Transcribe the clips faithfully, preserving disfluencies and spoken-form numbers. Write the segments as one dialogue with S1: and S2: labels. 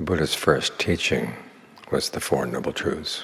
S1: The Buddha's first teaching was the Four Noble Truths,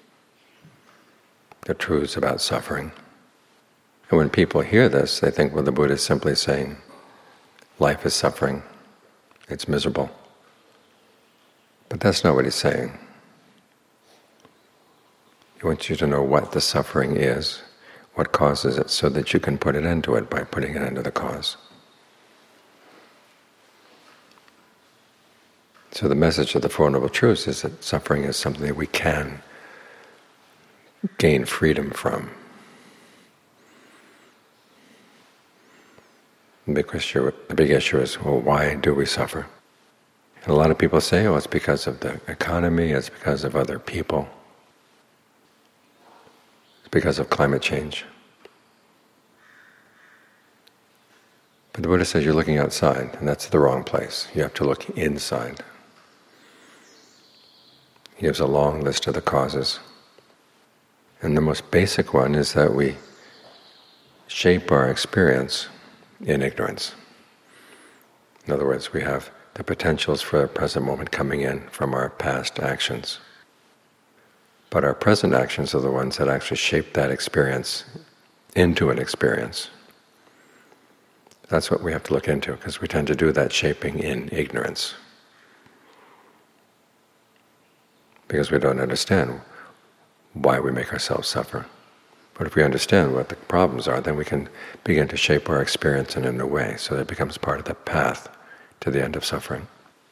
S1: the truths about suffering. And when people hear this, they think, well, the Buddha is simply saying, life is suffering, it's miserable. But that's not what he's saying. He wants you to know what the suffering is, what causes it, so that you can put an end to it by putting an end to the cause. So the message of the Four Noble Truths is that suffering is something that we can gain freedom from. The big issue, the big issue is, well, why do we suffer? And a lot of people say, oh, it's because of the economy, it's because of other people, it's because of climate change. But the Buddha says you're looking outside, and that's the wrong place. You have to look inside. He gives a long list of the causes. And the most basic one is that we shape our experience in ignorance. In other words, we have the potentials for the present moment coming in from our past actions. But our present actions are the ones that actually shape that experience into an experience. That's what we have to look into, because we tend to do that shaping in ignorance. Because we don't understand why we make ourselves suffer. But if we understand what the problems are, then we can begin to shape our experience in a new way, so that it becomes part of the path to the end of suffering.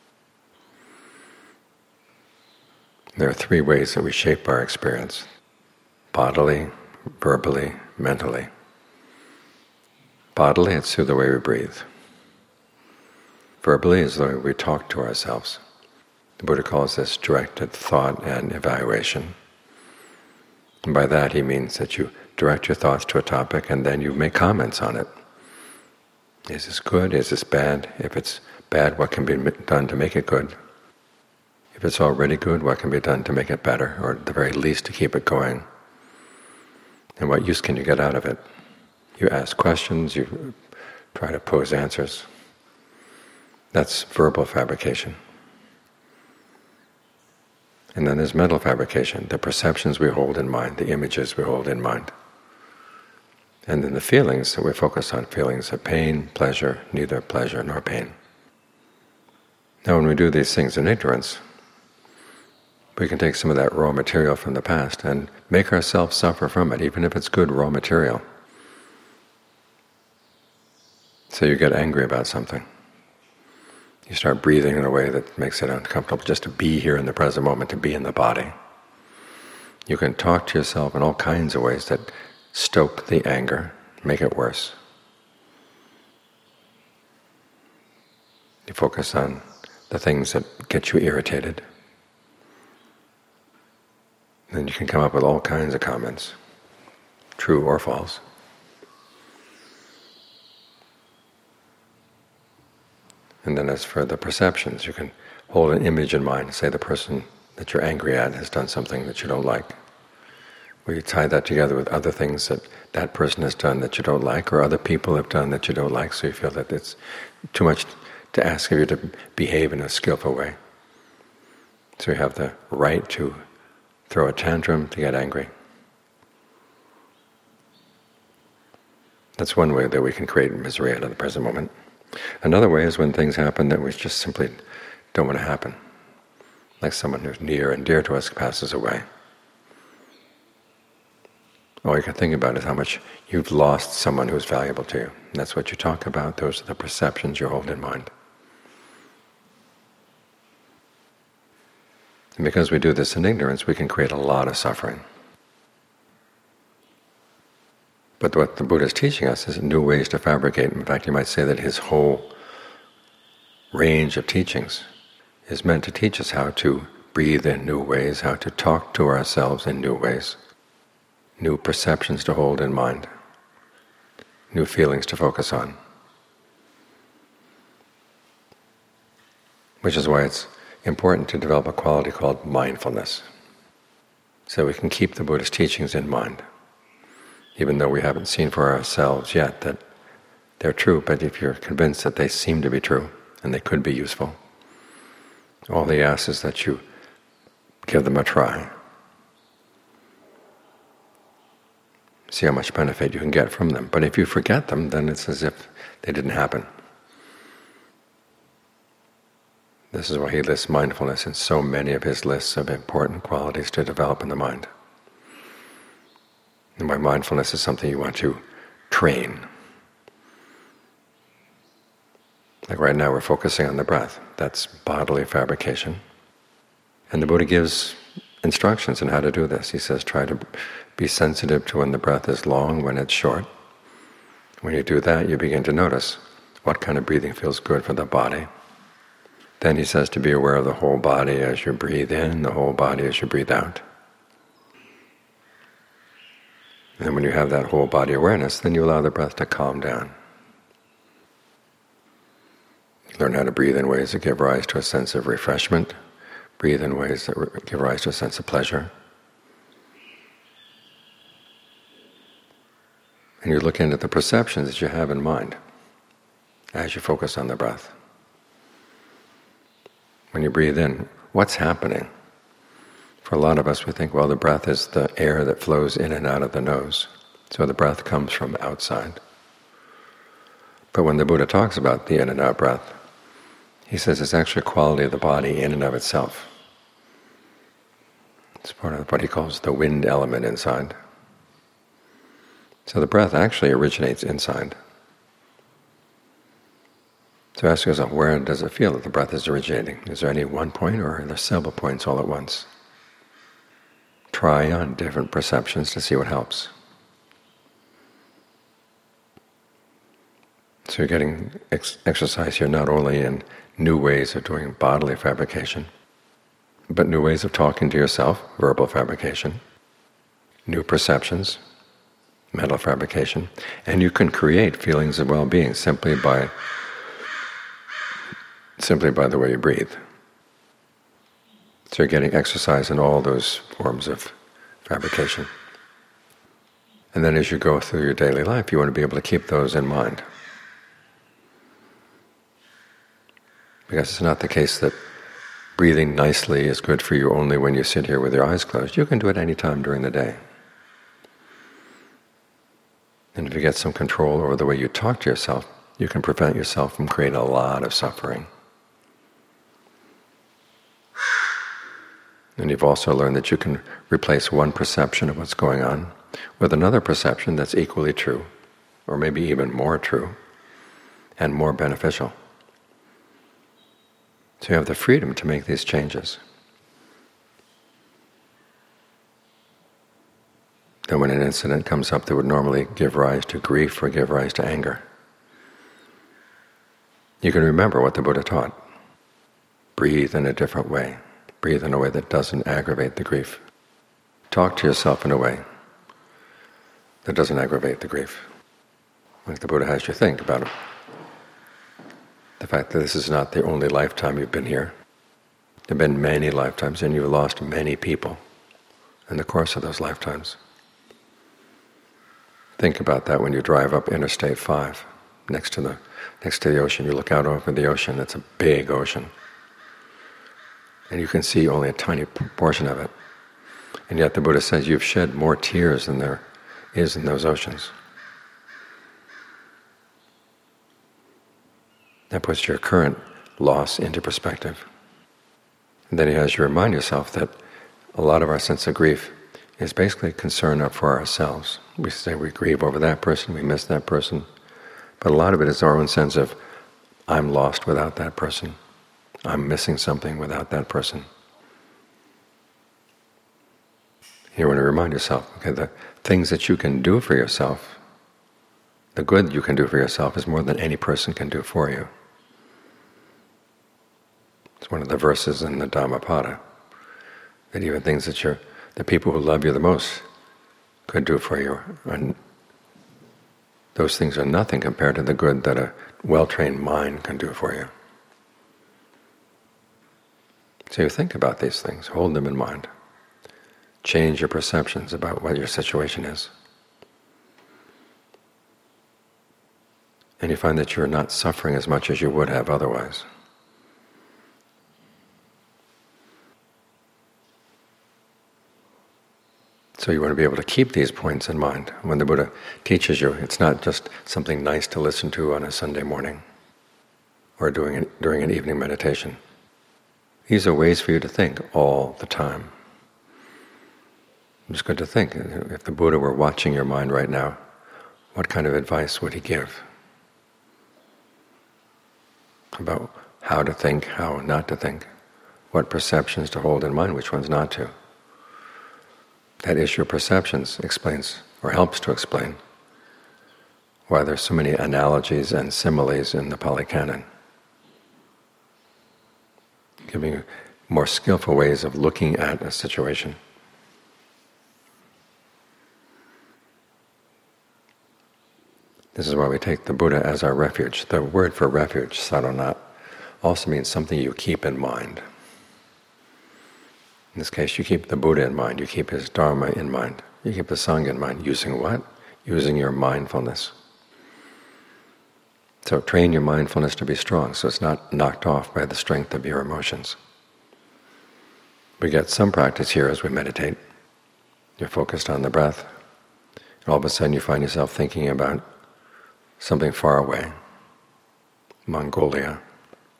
S1: There are three ways that we shape our experience: bodily, verbally, mentally. Bodily, it's through the way we breathe. Verbally is the way we talk to ourselves. The Buddha calls this directed thought and evaluation. And by that he means that you direct your thoughts to a topic and then you make comments on it. Is this good? Is this bad? If it's bad, what can be done to make it good? If it's already good, what can be done to make it better, or at the very least to keep it going? And what use can you get out of it? You ask questions, you try to pose answers. That's verbal fabrication. And then there's mental fabrication, the perceptions we hold in mind, the images we hold in mind. And then the feelings that we focus on, feelings of pain, pleasure, neither pleasure nor pain. Now when we do these things in ignorance, we can take some of that raw material from the past and make ourselves suffer from it, even if it's good raw material. So you get angry about something. You start breathing in a way that makes it uncomfortable just to be here in the present moment, to be in the body. You can talk to yourself in all kinds of ways that stoke the anger, make it worse. You focus on the things that get you irritated. Then you can come up with all kinds of comments, true or false. And then as for the perceptions, you can hold an image in mind. Say the person that you're angry at has done something that you don't like. Or you tie that together with other things that that person has done that you don't like, or other people have done that you don't like, so you feel that it's too much to ask of you to behave in a skillful way. So you have the right to throw a tantrum, to get angry. That's one way that we can create misery out of the present moment. Another way is when things happen that we just simply don't want to happen. Like someone who's near and dear to us passes away. All you can think about is how much you've lost someone who's valuable to you. And that's what you talk about. Those are the perceptions you hold in mind. And because we do this in ignorance, we can create a lot of suffering. But what the Buddha is teaching us is new ways to fabricate. In fact, you might say that his whole range of teachings is meant to teach us how to breathe in new ways, how to talk to ourselves in new ways, new perceptions to hold in mind, new feelings to focus on. Which is why it's important to develop a quality called mindfulness, so we can keep the Buddha's teachings in mind. Even though we haven't seen for ourselves yet that they're true, but if you're convinced that they seem to be true and they could be useful, All he asks is that you give them a try. See how much benefit you can get from them. But if you forget them, then it's as if they didn't happen. This is why he lists mindfulness in so many of his lists of important qualities to develop in the mind. And why mindfulness is something you want to train. Like right now we're focusing on the breath. That's bodily fabrication. And the Buddha gives instructions on how to do this. He says try to be sensitive to when the breath is long, when it's short. When you do that, you begin to notice what kind of breathing feels good for the body. Then he says to be aware of the whole body as you breathe in, the whole body as you breathe out. And when you have that whole body awareness, then you allow the breath to calm down. Learn how to breathe in ways that give rise to a sense of refreshment, breathe in ways that give rise to a sense of pleasure. And you look into the perceptions that you have in mind as you focus on the breath. When you breathe in, what's happening? For a lot of us, we think, well, the breath is the air that flows in and out of the nose. So the breath comes from outside. But when the Buddha talks about the in and out breath, he says it's actually a quality of the body in and of itself. It's part of what he calls the wind element inside. So the breath actually originates inside. So ask yourself, where does it feel that the breath is originating? Is there any one point, or are there several points all at once? Try on different perceptions to see what helps. So you're getting ex- exercise here not only in new ways of doing bodily fabrication, but new ways of talking to yourself, verbal fabrication, new perceptions, mental fabrication, and you can create feelings of well-being simply by simply by the way you breathe. So you're getting exercise in all those forms of fabrication. And then as you go through your daily life, you want to be able to keep those in mind. Because it's not the case that breathing nicely is good for you only when you sit here with your eyes closed. You can do it any time during the day. And if you get some control over the way you talk to yourself, you can prevent yourself from creating a lot of suffering. And you've also learned that you can replace one perception of what's going on with another perception that's equally true, or maybe even more true, and more beneficial. So you have the freedom to make these changes. Then when an incident comes up that would normally give rise to grief or give rise to anger, you can remember what the Buddha taught. Breathe in a different way. Breathe in a way that doesn't aggravate the grief. Talk to yourself in a way that doesn't aggravate the grief. Like the Buddha has you think about it. The fact that this is not the only lifetime you've been here. There have been many lifetimes, and you've lost many people in the course of those lifetimes. Think about that when you drive up Interstate five, next to the next to the ocean. You look out over the ocean. It's a big ocean, and you can see only a tiny portion of it. And yet the Buddha says you've shed more tears than there is in those oceans. That puts your current loss into perspective. And then he has you remind yourself that a lot of our sense of grief is basically concern for ourselves. We say we grieve over that person, we miss that person, but a lot of it is our own sense of, I'm lost without that person. I'm missing something without that person. You want to remind yourself, okay, the things that you can do for yourself, the good you can do for yourself is more than any person can do for you. It's one of the verses in the Dhammapada, that even things that you're, the people who love you the most could do for you, and those things are nothing compared to the good that a well-trained mind can do for you. So you think about these things, hold them in mind. Change your perceptions about what your situation is. And you find that you're not suffering as much as you would have otherwise. So you want to be able to keep these points in mind. When the Buddha teaches you, it's not just something nice to listen to on a Sunday morning or doing it during an evening meditation. These are ways for you to think all the time. It's good to think, if the Buddha were watching your mind right now, what kind of advice would he give about how to think, how not to think, what perceptions to hold in mind, which ones not to? That issue of perceptions explains, or helps to explain, why there's so many analogies and similes in the Pali Canon, giving you more skillful ways of looking at a situation. This is why we take the Buddha as our refuge. The word for refuge, sarana, also means something you keep in mind. In this case, you keep the Buddha in mind, you keep his Dharma in mind, you keep the Sangha in mind. Using what? Using your mindfulness. So train your mindfulness to be strong, so it's not knocked off by the strength of your emotions. We get some practice here as we meditate. You're focused on the breath, and all of a sudden you find yourself thinking about something far away, Mongolia.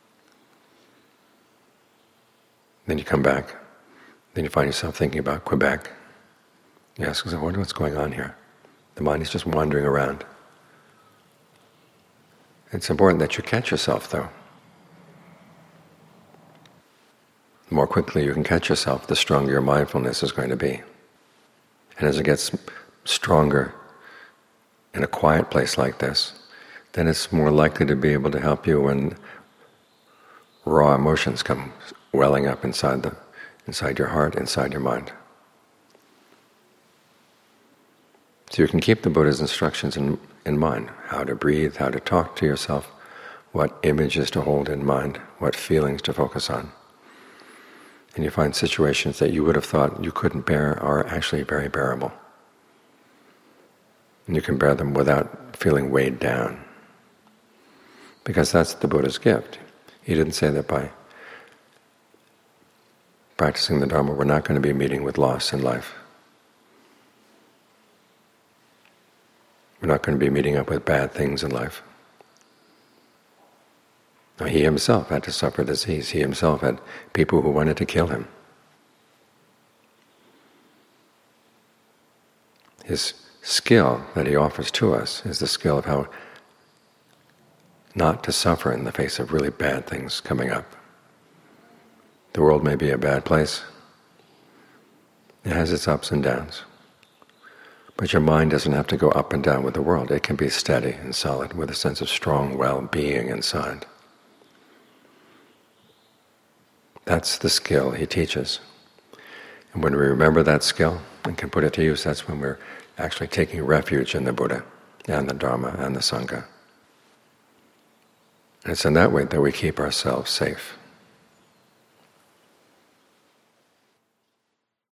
S1: Then you come back. Then you find yourself thinking about Quebec. You ask yourself, I wonder what's going on here. The mind is just wandering around. It's important that you catch yourself, though. The more quickly you can catch yourself, the stronger your mindfulness is going to be. And as it gets stronger in a quiet place like this, then it's more likely to be able to help you when raw emotions come welling up inside the inside your heart, inside your mind. So you can keep the Buddha's instructions in, in mind, how to breathe, how to talk to yourself, what images to hold in mind, what feelings to focus on. And you find situations that you would have thought you couldn't bear are actually very bearable. And you can bear them without feeling weighed down. Because that's the Buddha's gift. He didn't say that by practicing the Dharma we're not going to be meeting with loss in life. We're not going to be meeting up with bad things in life. Now, he himself had to suffer disease. He himself had people who wanted to kill him. His skill that he offers to us is the skill of how not to suffer in the face of really bad things coming up. The world may be a bad place. It has its ups and downs. But your mind doesn't have to go up and down with the world. It can be steady and solid with a sense of strong well-being inside. That's the skill he teaches. And when we remember that skill and can put it to use, that's when we're actually taking refuge in the Buddha and the Dharma and the Sangha. And it's in that way that we keep ourselves safe.